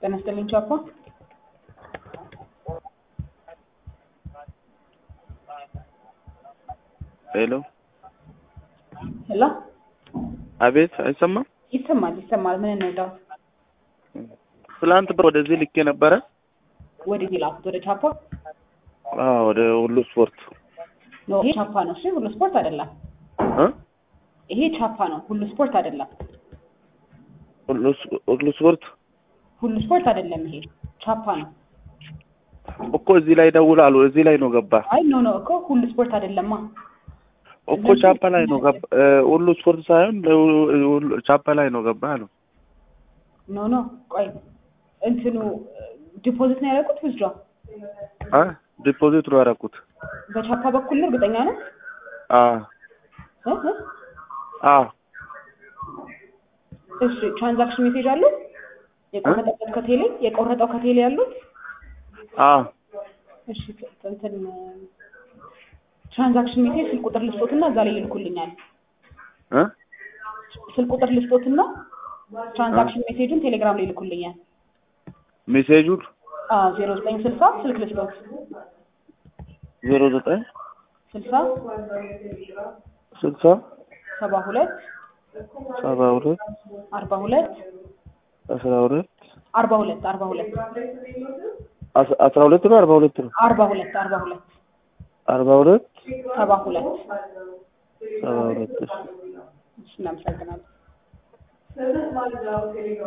ተነስተልኝ ቻፓ ሄሎ ሄሎ አቤት አይሰማም ይሰማል ምን እንወዳው ትላንት ወደዚህ ልኬ ነበረ ወደዚህ ላኩት ወደ ቻፓ ወደ ሁሉ ስፖርት ነው ይሄ ቻፓ ነው እሺ ሁሉ ስፖርት አይደለም ይሄ ቻፓ ነው ሁሉ ስፖርት አይደለም ሁሉ ስፖርት አይደለም ይሄ ቻፓ ነው እኮ እዚህ ላይ ደውላሉ እዚህ ላይ ነው ገባ አይ ኖ እኮ ሁሉ ስፖርት አይደለማ እኮ ቻፓ ላይ ነው ገባ ሁሉ ስፖርት ሳይሆን ቻፓ ላይ ነው ገባ አሉ ኖ ቆይ እንትኑ ዲፖዚት ነው ያደረኩት ወስዶ ዲፖዚት ነው ያደረኩት በቻፓ በኩል ነው እርግጠኛ ነህ እሺ ትራንዛክሽን ሜሴጅ አለ የቆረጠው ከቴሌ ያሉት እሺ እንትን ትራንዛክሽን ሜሴጅ ስልክ ቁጥር ልስጦትና እዛ ላይ ይልኩልኛል ስልክ ቁጥር ልስጦትና ትራንዛክሽን ሜሴጁን ቴሌግራም ላይ ይልኩልኛል ሜሴጁን 0960 ስልክ ልስጦት 09 60 72 42 42 42 12 42 12 ነው 42 ነው 42 42 72 እናመሰግናለን